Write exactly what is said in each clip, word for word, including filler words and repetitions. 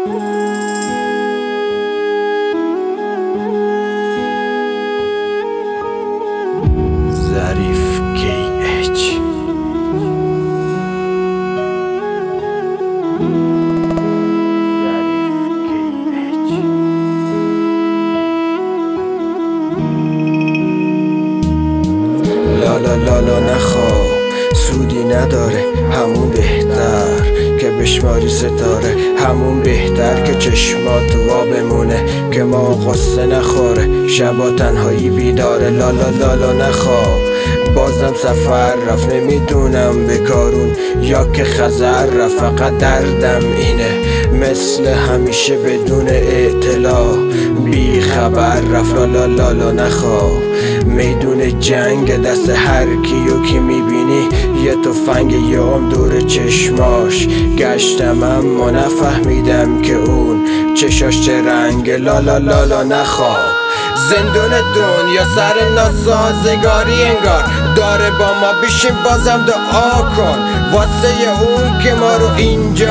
ظریف کی اچ لالا لالا نخواه، سودی نداره، همون بهتر که بشماری ستاره، همون بهتر که چشمات وا بمونه، که ما قصه نخوره، شبا تنهایی بیداره. لالا لالا نخواه، بازم سفر رفت، نمیدونم به کارون یا که خزر رفت، فقط دردم اینه مثل همیشه بدون اطلاع بی خبر رفت. لالا لالا نخواه، میدون جنگ دست هر کیو که میبینی یه تفنگ یام دور چشماش گشتم، اما نفهمیدم که اون چشاش چه رنگ. لالا لالا نخواه، زندون دنیا سر ناسازگاری انگار داره با ما، بیشیم بازم دعا کن واسه اون که ما رو اینجا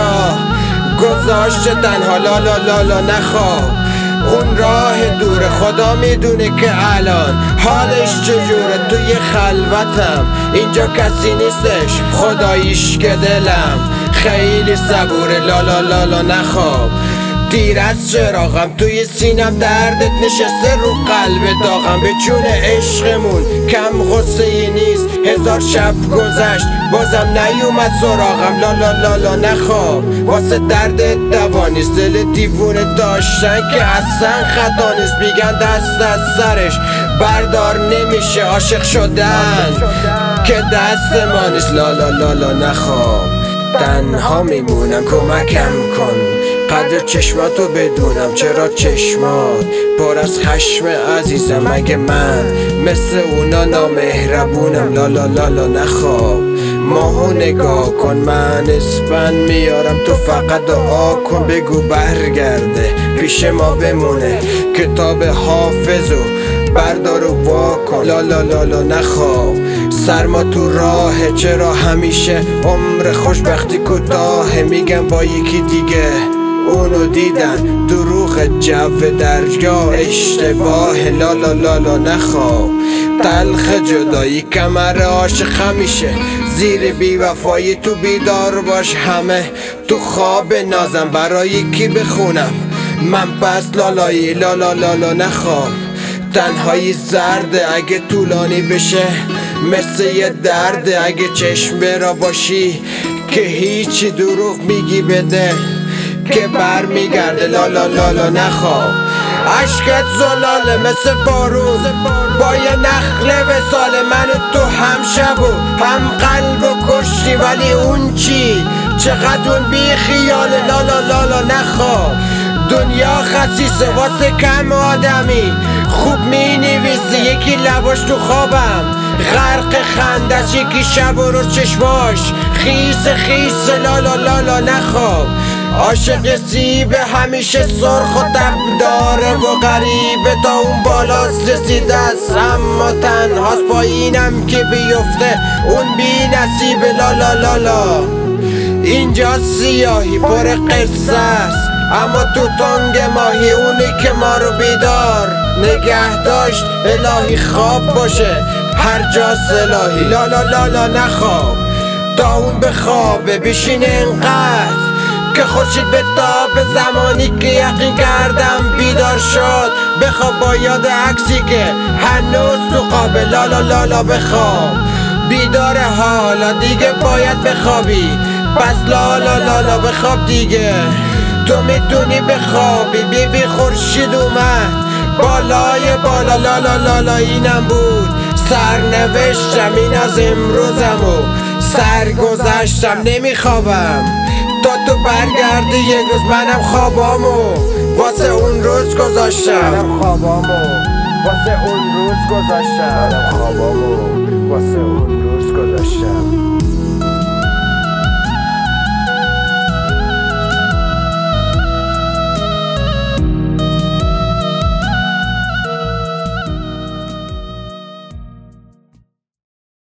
گذاشته تنها. لالا لالا نخواه، اون راه دوره، خدا میدونه که الان حالش چجوره. توی خلوتم اینجا کسی نیستش، خداییش که دلم خیلی صبوره. لالا لالا نخواب، دیر از چراغم توی سینم دردت نشسته، رو قلب داغم به جون عشقمون کم غصه ای نیست. هزار شب گذشت بازم نیومد سراغم. لالا لالا نخواب، واسه دردت دوا نیست، دل دیوونه داشتن که اصلا خطا نیست. میگن دست از سرش بردار نمیشه، عاشق شدن که دست ما نیست. لالا لالا نخواب، تنها میمونم کمکم کن قدر چشماتو بدونم، چرا چشمات پر از خشم عزیزم، مگه من مثل اونا نامهربونم. لالا لالا نخواب، ماهو نگاه کن، من اسپن میارم، تو فقط دعا کن بگو برگرده پیش ما بمونه، کتاب حافظو بردار و وا کن. لالا لالا نخواب، سرما تو راهه، چرا همیشه عمر خوشبختی کوتاهه. میگم با یکی دیگه اونو دیدن، دروغ جو درجا اشتباه. لالا لالا نخواب، تلخ جدایی کمر عاشق همیشه، زیر بی وفایی تو بیدار باش، همه تو خواب نازم برای کی بخونم من پس لالایی. لالا لالا نخواب، تنهایی زرده اگه طولانی بشه، مثل یه درده اگه چشم برا باشی که هیچی، دروغ میگی بده که بر میگرده. لالا لالا نخواب، عشقت زلاله مثل بارون با یه نخل وصال، من تو هم شب و هم قلب و کشتی، ولی اون چی چقدر اون بی خیاله. لالا لالا نخواب، دنیا خسیسه واسه کم آدمی، خوب می نویسی یکی لباش تو خوابم غرق خندش، یکی شب و روز چشماش خیس خیس. لالا لالا نخواب، عاشق سیب همیشه سرخ و تب داره و غریبه، تا اون بالاست رسیده است اما تنهاست، پایینم که بیفته اون بی نصیبه. لالا لالا، اینجا سیاهی پر قصه است، اما تو تنگ ماهی اونی که ما رو بیدار نگه داشت. الهی خواب باشه هر جا سلاحی. لالا لالا نخواب، تا اون بخوابه بیشین انقدر که خورشید به تاب، زمانی که یقین کردم بیدار شد، بخواب با یاد عکسی که هنوز تو خوابه. لالا لالا بخواب، بیدار حالا دیگه باید بخوابی، پس لالا لالا بخواب دیگه، تو میتونی بخوابی. بی بی خورشید اومد بالای بالا. لالا لالا اینم بود سرنوشتم، این از امروزم و سرگذشتم، نمیخوابم تا تو برگردی یک روز، منم خوابامو واسه اون روز گذاشتم، منم خوابامو واسه اون روز گذاشتم، منم خوابامو واسه اون روز گذاشتم.